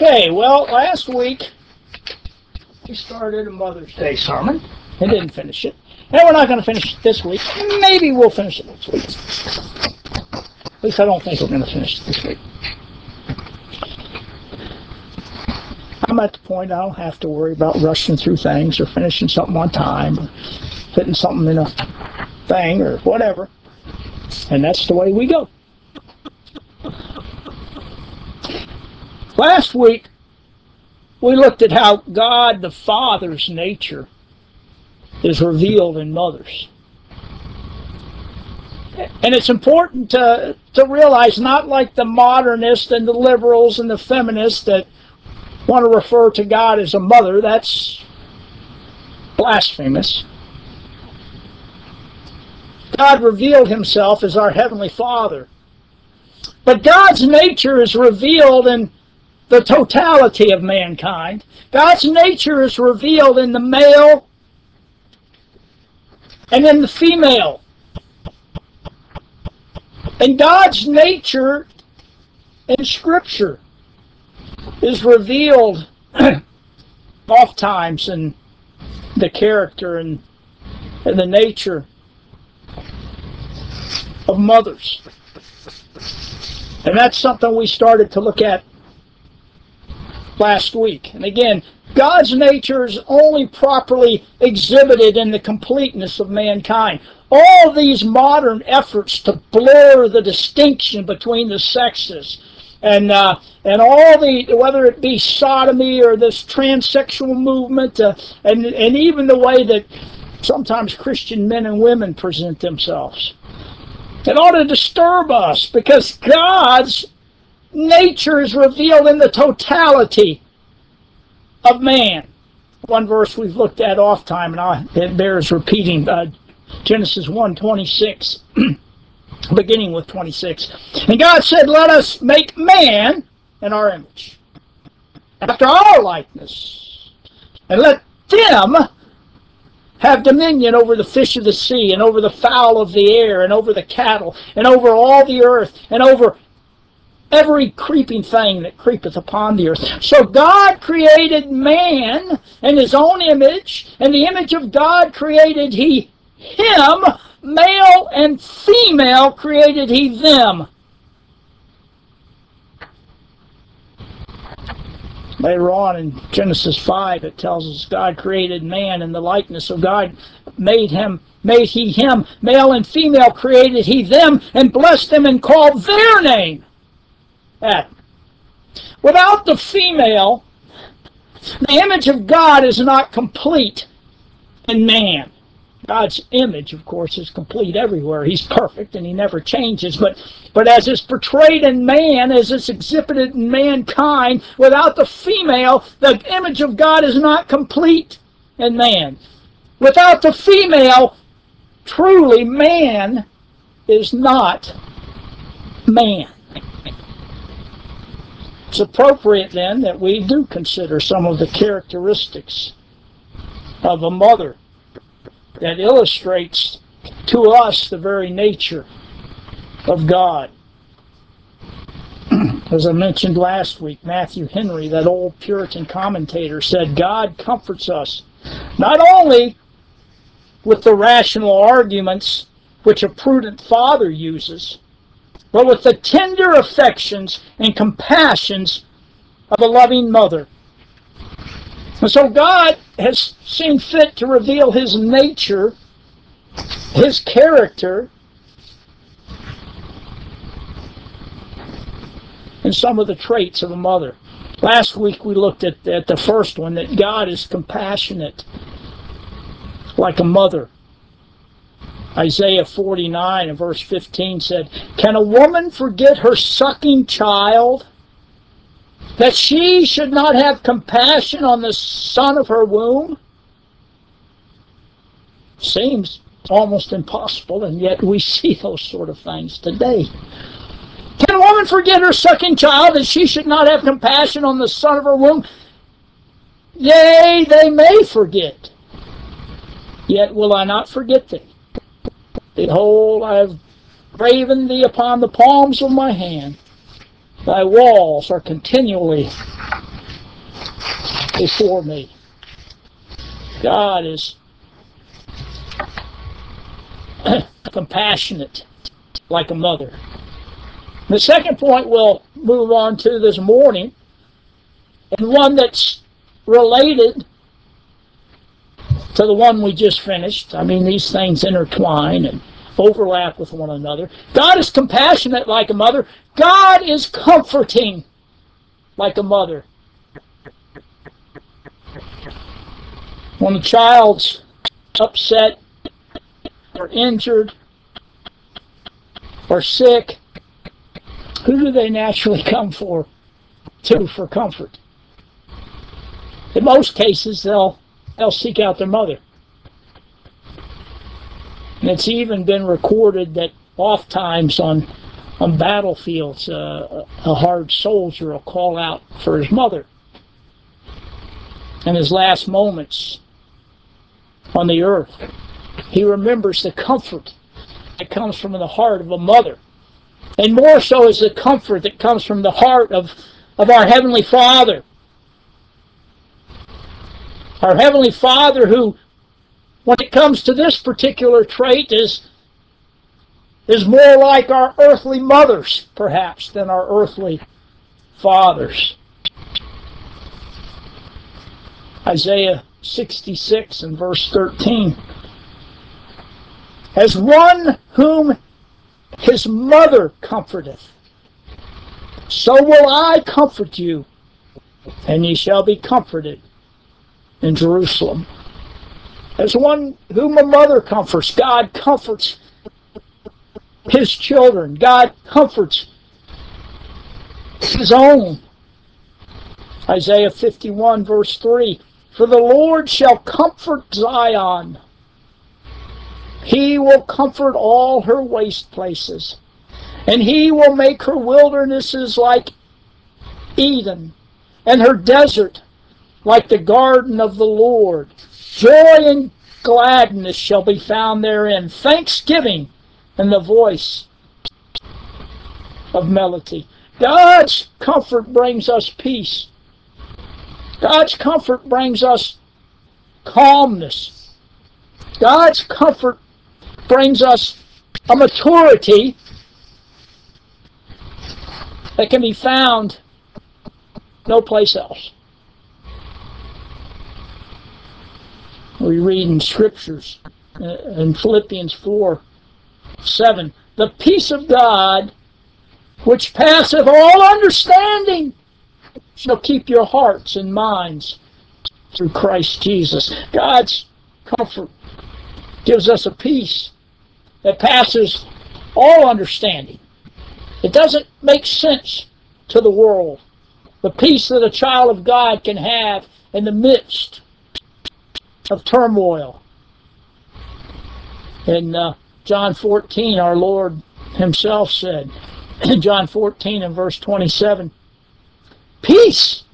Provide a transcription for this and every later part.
Okay, well, last week we started a Mother's Day sermon and didn't finish it. And we're not going to finish it this week. Maybe we'll finish it next week. At least I don't think we're going to finish it this week. I'm at the point I don't have to worry about rushing through things or finishing something on time or fitting something in a thing or whatever. And that's the way we go. Last week, we looked at how God the Father's nature is revealed in mothers. And it's important to realize, not like the modernists and the liberals and the feminists that want to refer to God as a mother. That's blasphemous. God revealed himself as our Heavenly Father. But God's nature is revealed in the totality of mankind. God's nature is revealed in the male and in the female. And God's nature in Scripture is revealed oftentimes in the character and the nature of mothers. And that's something we started to look at last week. And again, God's nature is only properly exhibited in the completeness of mankind. All these modern efforts to blur the distinction between the sexes and all the, whether it be sodomy or this transsexual movement and even the way that sometimes Christian men and women present themselves. It ought to disturb us because God's nature is revealed in the totality of man. One verse we've looked at oft time, and it bears repeating, Genesis 1:26, beginning with 26. And God said, "Let us make man in our image, after our likeness, and let them have dominion over the fish of the sea, and over the fowl of the air, and over the cattle, and over all the earth, and over every creeping thing that creepeth upon the earth." So God created man in his own image. In the image of God created he him. Male and female created he them. Later on in Genesis 5, it tells us God created man in the likeness of God. Made he him. Male and female created he them, and blessed them and called their name Adam. Without the female, the image of God is not complete in man. God's image, of course, is complete everywhere. He's perfect and he never changes. But as it's portrayed in man, as it's exhibited in mankind, without the female, the image of God is not complete in man. Without the female, truly man is not man. It's appropriate then that we do consider some of the characteristics of a mother that illustrates to us the very nature of God. As I mentioned last week, Matthew Henry, that old Puritan commentator, said God comforts us not only with the rational arguments which a prudent father uses, but with the tender affections and compassions of a loving mother. And so God has seen fit to reveal his nature, his character, in some of the traits of a mother. Last week we looked at the first one, that God is compassionate like a mother. Isaiah 49 and verse 15 said, "Can a woman forget her sucking child, that she should not have compassion on the son of her womb?" Seems almost impossible, and yet we see those sort of things today. Can a woman forget her sucking child, that she should not have compassion on the son of her womb? Yea, they may forget, yet will I not forget thee. Behold, I have graven thee upon the palms of my hand. Thy walls are continually before me. God is compassionate like a mother. The second point we'll move on to this morning, and one that's related to the one we just finished. I mean, these things intertwine and overlap with one another. God is compassionate like a mother. God is comforting like a mother. When a child's upset or injured or sick, who do they naturally come for comfort? In most cases, they'll seek out their mother. And it's even been recorded that oftentimes on battlefields, a hard soldier will call out for his mother in his last moments on the earth. He remembers the comfort that comes from the heart of a mother. And more so is the comfort that comes from the heart of our Heavenly Father. Our Heavenly Father who, when it comes to this particular trait, is more like our earthly mothers, perhaps, than our earthly fathers. Isaiah 66 and verse 13. As one whom his mother comforteth, so will I comfort you, and ye shall be comforted in Jerusalem. As one whom a mother comforts, God comforts His children. God comforts His own. Isaiah 51 verse 3. For the Lord shall comfort Zion. He will comfort all her waste places, and He will make her wildernesses like Eden, and her desert like the garden of the Lord. Joy and gladness shall be found therein, thanksgiving and the voice of melody. God's comfort brings us peace. God's comfort brings us calmness. God's comfort brings us a maturity that can be found no place else. We read in Scriptures, in Philippians 4:7, the peace of God, which passeth all understanding, shall keep your hearts and minds through Christ Jesus. God's comfort gives us a peace that passes all understanding. It doesn't make sense to the world. The peace that a child of God can have in the midst of turmoil. In John 14, our Lord Himself said, in John 14 and verse 27, peace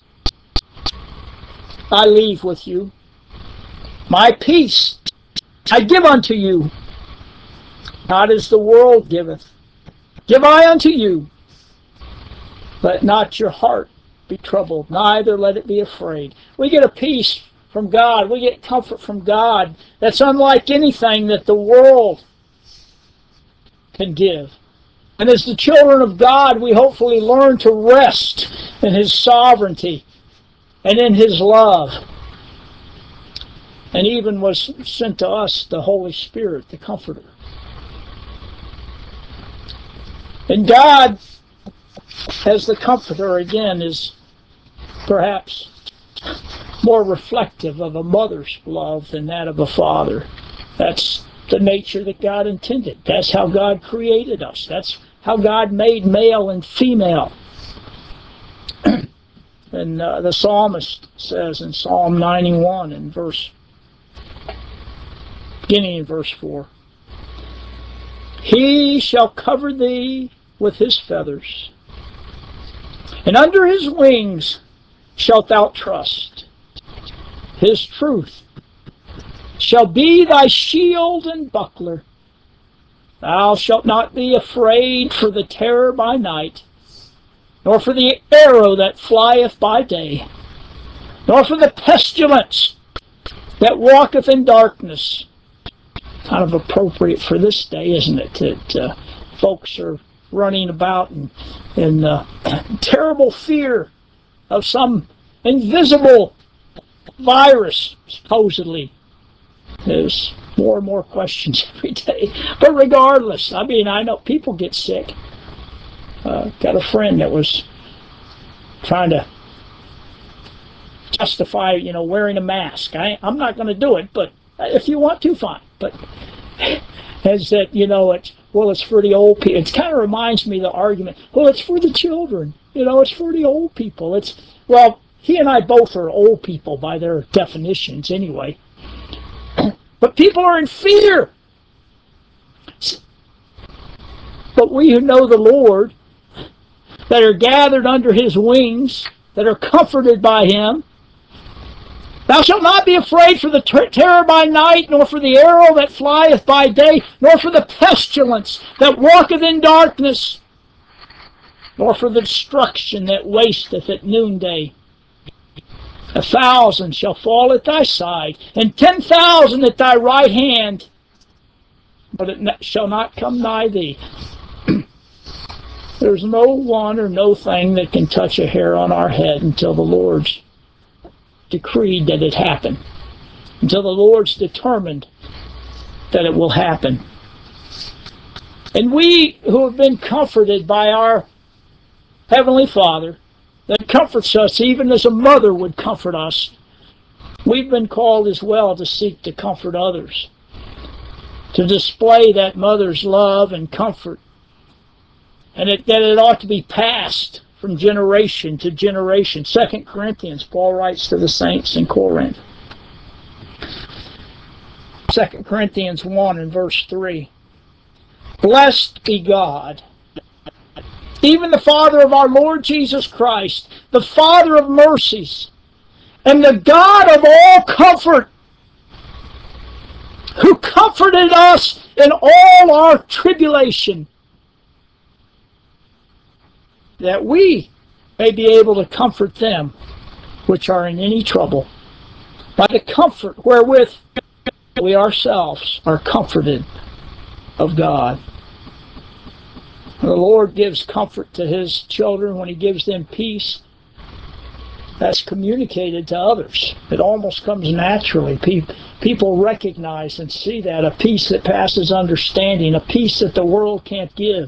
I leave with you. My peace I give unto you. Not as the world giveth, give I unto you. Let not your heart be troubled, neither let it be afraid. We get a peace from God. We get comfort from God that's unlike anything that the world can give. And as the children of God, we hopefully learn to rest in His sovereignty and in His love. And even was sent to us the Holy Spirit, the Comforter. And God, as the Comforter, again, is perhaps more reflective of a mother's love than that of a father. That's the nature that God intended. That's how God created us. That's how God made male and female. And the psalmist says in Psalm 91 beginning in verse 4, He shall cover thee with His feathers, and under His wings shalt thou trust. His truth shall be thy shield and buckler. Thou shalt not be afraid for the terror by night, nor for the arrow that flieth by day, nor for the pestilence that walketh in darkness. Kind of appropriate for this day, isn't it? That folks are running about in terrible fear of some invisible virus, supposedly. There's more and more questions every day. But regardless, I mean, I know people get sick. Got a friend that was trying to justify, wearing a mask. I'm not going to do it, but if you want to, fine. But as that, it's for the old people. It kind of reminds me of the argument. Well, it's for the children. It's for the old people. Well, he and I both are old people by their definitions, anyway. But people are in fear. But we who know the Lord, that are gathered under His wings, that are comforted by Him, thou shalt not be afraid for the terror by night, nor for the arrow that flieth by day, nor for the pestilence that walketh in darkness, nor for the destruction that wasteth at noonday. 1,000 shall fall at thy side, and 10,000 at thy right hand, but it shall not come nigh thee. There's no one or no thing that can touch a hair on our head until the Lord's decreed that it happen, until the Lord's determined that it will happen. And we who have been comforted by our Heavenly Father, that comforts us even as a mother would comfort us, we've been called as well to seek to comfort others, to display that mother's love and comfort, and that it ought to be passed from generation to generation. 2 Corinthians, Paul writes to the saints in Corinth. 2 Corinthians 1 and verse 3. Blessed be God, even the Father of our Lord Jesus Christ, the Father of mercies, and the God of all comfort, who comforted us in all our tribulation, that we may be able to comfort them which are in any trouble, by the comfort wherewith we ourselves are comforted of God. The Lord gives comfort to His children when He gives them peace. That's communicated to others. It almost comes naturally. People recognize and see that, a peace that passes understanding, a peace that the world can't give.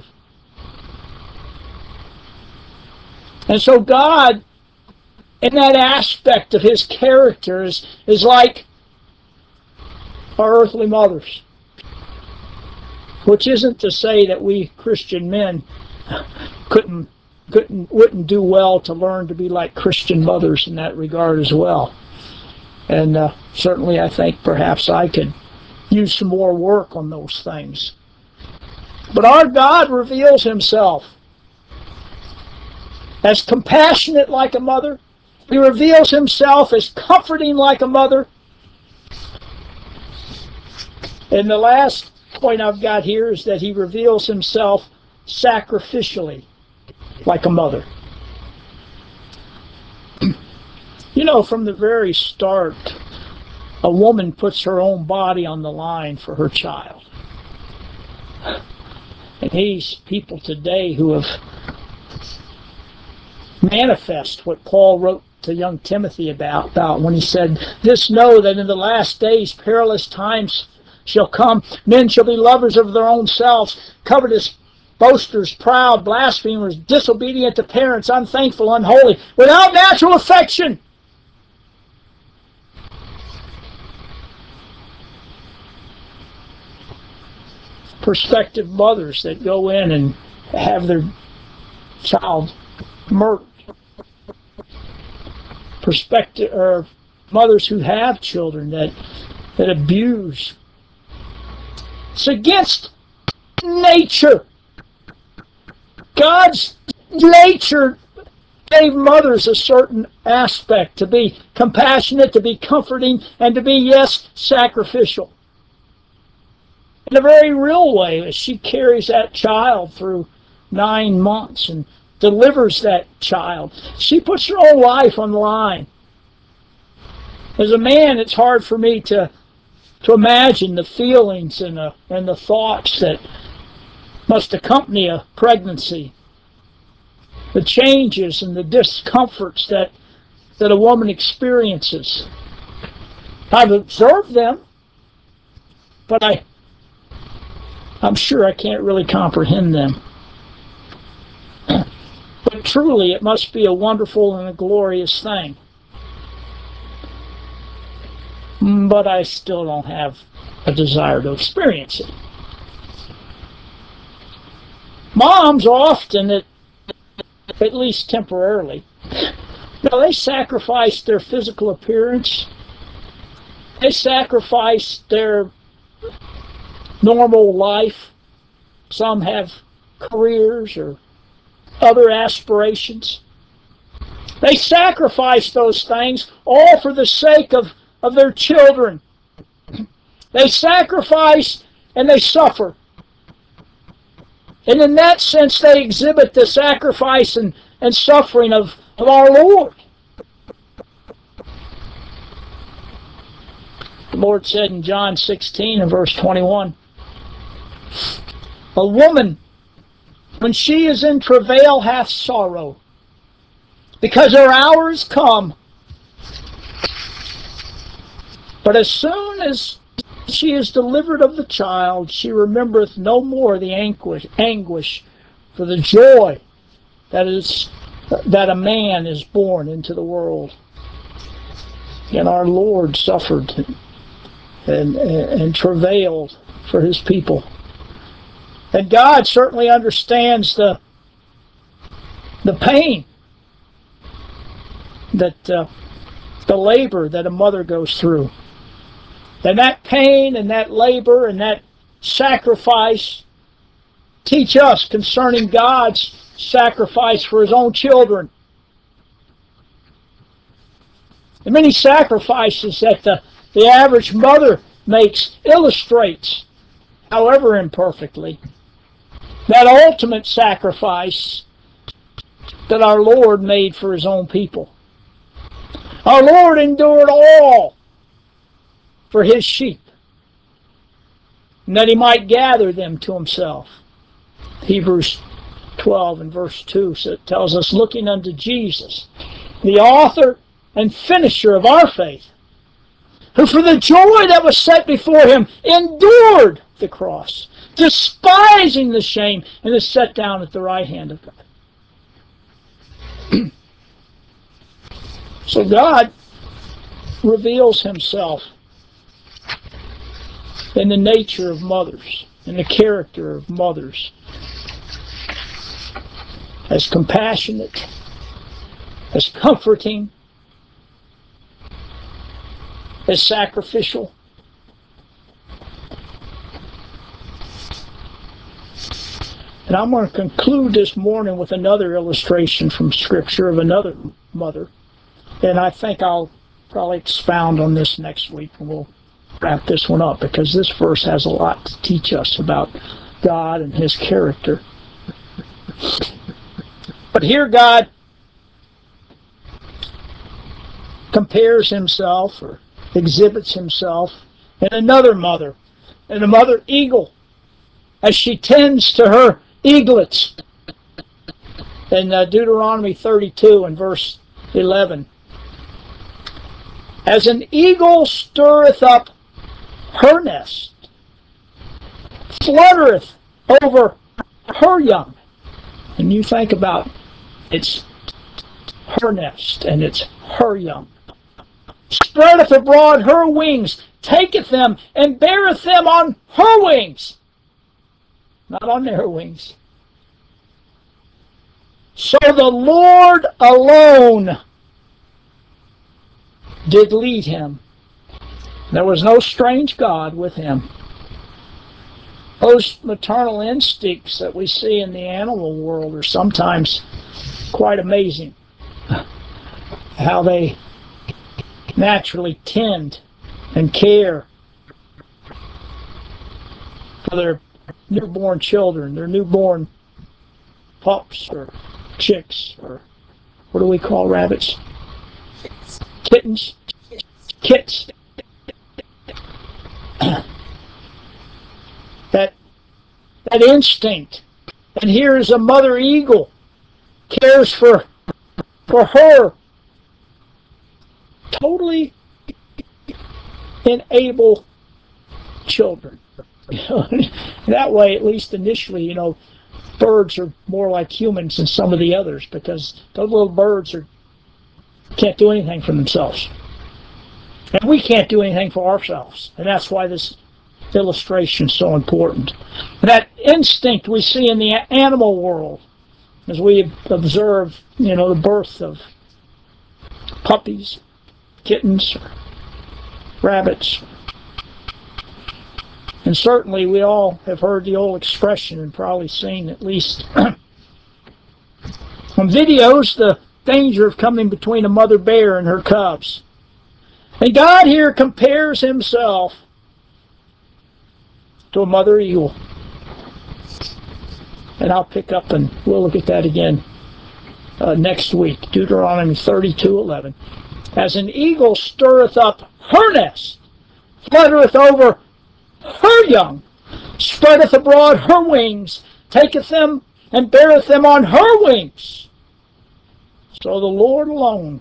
And so God, in that aspect of His character, is like our earthly mothers. Which isn't to say that we Christian men wouldn't do well to learn to be like Christian mothers in that regard as well. And certainly I think perhaps I could use some more work on those things. But our God reveals Himself as compassionate like a mother. He reveals Himself as comforting like a mother. And the last point I've got here is that He reveals Himself sacrificially like a mother. From the very start, a woman puts her own body on the line for her child. And these people today who have manifest what Paul wrote to young Timothy about when he said, "This know that in the last days perilous times shall come. Men shall be lovers of their own selves, covetous, boasters, proud, blasphemers, disobedient to parents, unthankful, unholy, without natural affection." Prospective mothers that go in and have their child murdered. Prospective or mothers who have children that abuse. It's against nature. God's nature gave mothers a certain aspect, to be compassionate, to be comforting, and to be, yes, sacrificial. In a very real way, as she carries that child through 9 months and delivers that child, she puts her own life on the line. As a man, it's hard for me to imagine the feelings and the thoughts that must accompany a pregnancy, the changes and the discomforts that a woman experiences. I've observed them, but I'm sure I can't really comprehend them. But truly, it must be a wonderful and a glorious thing. But I still don't have a desire to experience it. Moms often, at least temporarily, they sacrifice their physical appearance. They sacrifice their normal life. Some have careers or other aspirations. They sacrifice those things all for the sake of their children. They sacrifice and they suffer. And in that sense, they exhibit the sacrifice and suffering of our Lord. The Lord said in John 16 and verse 21, a woman, when she is in travail, hath sorrow, because her hour is come. But as soon as she is delivered of the child, she remembereth no more the anguish for the joy that a man is born into the world. And our Lord suffered and travailed for his people. And God certainly understands the pain that the labor that a mother goes through. And that pain and that labor and that sacrifice teach us concerning God's sacrifice for his own children. The many sacrifices that the average mother makes illustrates, however imperfectly, that ultimate sacrifice that our Lord made for his own people. Our Lord endured all for his sheep, and that he might gather them to himself. Hebrews 12 and verse 2 tells us, looking unto Jesus, the author and finisher of our faith, who for the joy that was set before him endured the cross, despising the shame, and is set down at the right hand of God. So God reveals himself in the nature of mothers, in the character of mothers, as compassionate, as comforting, as sacrificial. And I'm going to conclude this morning with another illustration from Scripture of another mother. And I think I'll probably expound on this next week, and we'll wrap this one up, because this verse has a lot to teach us about God and his character. But here God compares himself or exhibits himself in another mother, in a mother eagle, as she tends to her eaglets. In Deuteronomy 32 and verse 11, as an eagle stirreth up her nest, fluttereth over her young. And you think about it's her nest and it's her young. Spreadeth abroad her wings, taketh them, and beareth them on her wings, not on their wings. So the Lord alone did lead him. There was no strange God with him. Those maternal instincts that we see in the animal world are sometimes quite amazing. How they naturally tend and care for their newborn children, their newborn pups or chicks, or what do we call rabbits? Kittens. kits. that instinct. And here's a mother eagle cares for her totally enable children. That way, at least initially, birds are more like humans than some of the others, because those little birds can't do anything for themselves. And we can't do anything for ourselves. And that's why this illustration is so important. That instinct we see in the animal world, as we observe, the birth of puppies, kittens, rabbits. And certainly we all have heard the old expression and probably seen at least on videos the danger of coming between a mother bear and her cubs. And God here compares himself to a mother eagle. And I'll pick up and we'll look at that again next week. Deuteronomy 32:11. As an eagle stirreth up her nest, fluttereth over her young, spreadeth abroad her wings, taketh them and beareth them on her wings. So the Lord alone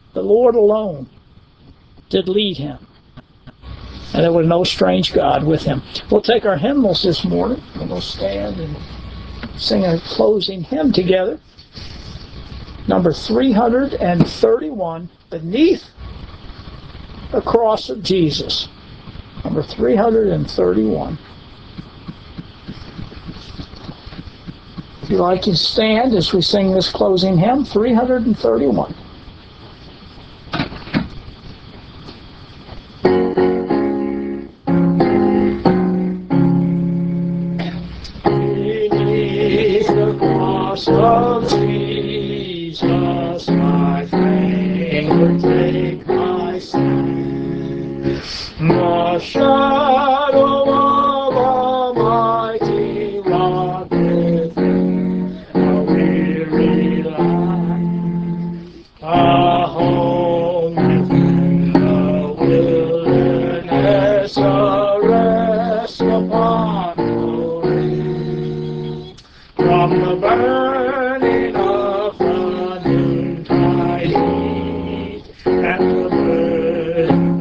did lead him. And there was no strange God with him. We'll take our hymnals this morning, and we'll stand and sing a closing hymn together. Number 331, Beneath the Cross of Jesus. Number 331. If you like, you stand as we sing this closing hymn, 331. Beneath the cross of Jesus, my friend, take my stand. The shadow of Almighty rock within a weary land, a home within the wilderness, a rest upon the way. From the burning of the noontide heat and the burden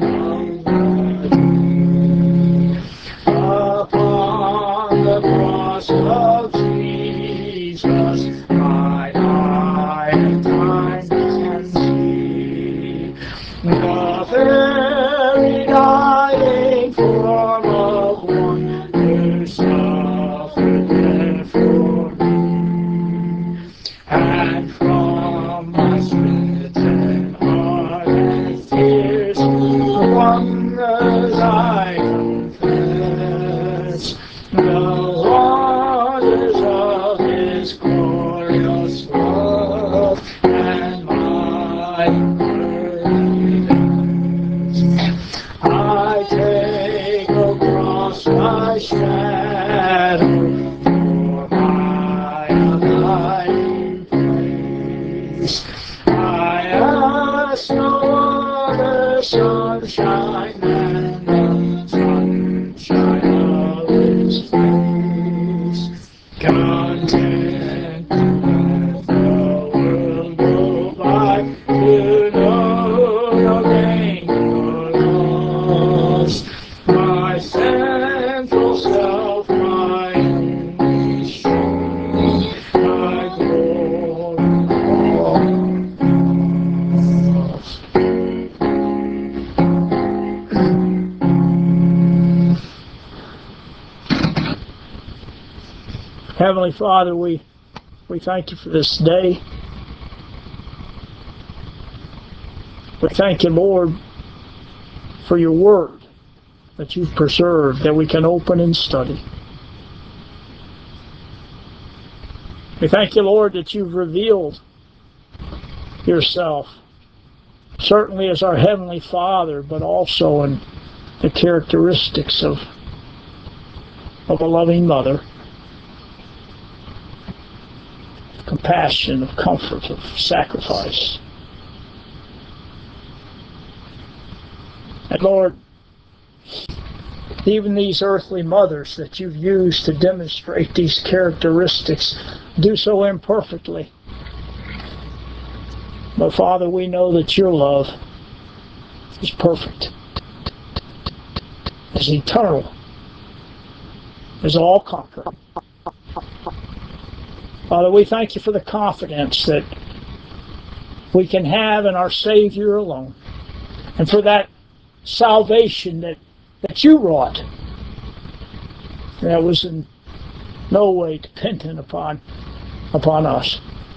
upon the cross of Jesus, mine eye and time can see the very dying form of one who suffered there for me. And from my smitten heart and tears, wonders I confess, the wonders of his glorious love and my worthiness. I take across my shadow for my abiding place. I ask no other sunshine than the sunshine of his face. Content to let the world go by, to know no gain nor loss. My central self, my only strength, my glory, all lost. Heavenly Father, we thank you for this day. We thank you, Lord, for your word that you've preserved, that we can open and study. We thank you, Lord, that you've revealed yourself, certainly as our Heavenly Father, but also in the characteristics of a loving mother, of compassion, of comfort, of sacrifice. And Lord, even these earthly mothers that you've used to demonstrate these characteristics do so imperfectly. But Father, we know that your love is perfect, is eternal, is all-conquering. Father, we thank you for the confidence that we can have in our Savior alone, and for that salvation that you wrought, that was in no way dependent upon us.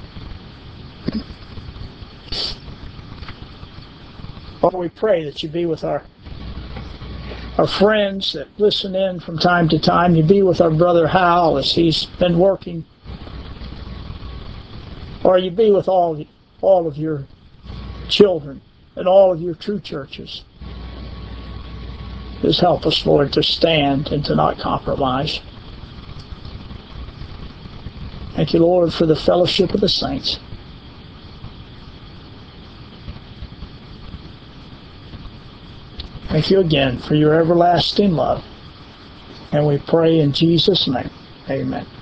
Lord, we pray that you be with our friends that listen in from time to time. You be with our brother Hal as he's been working. Or you be with all of your children and all of your true churches. Just help us, Lord, to stand and to not compromise. Thank you, Lord, for the fellowship of the saints. Thank you again for your everlasting love. And we pray in Jesus' name. Amen.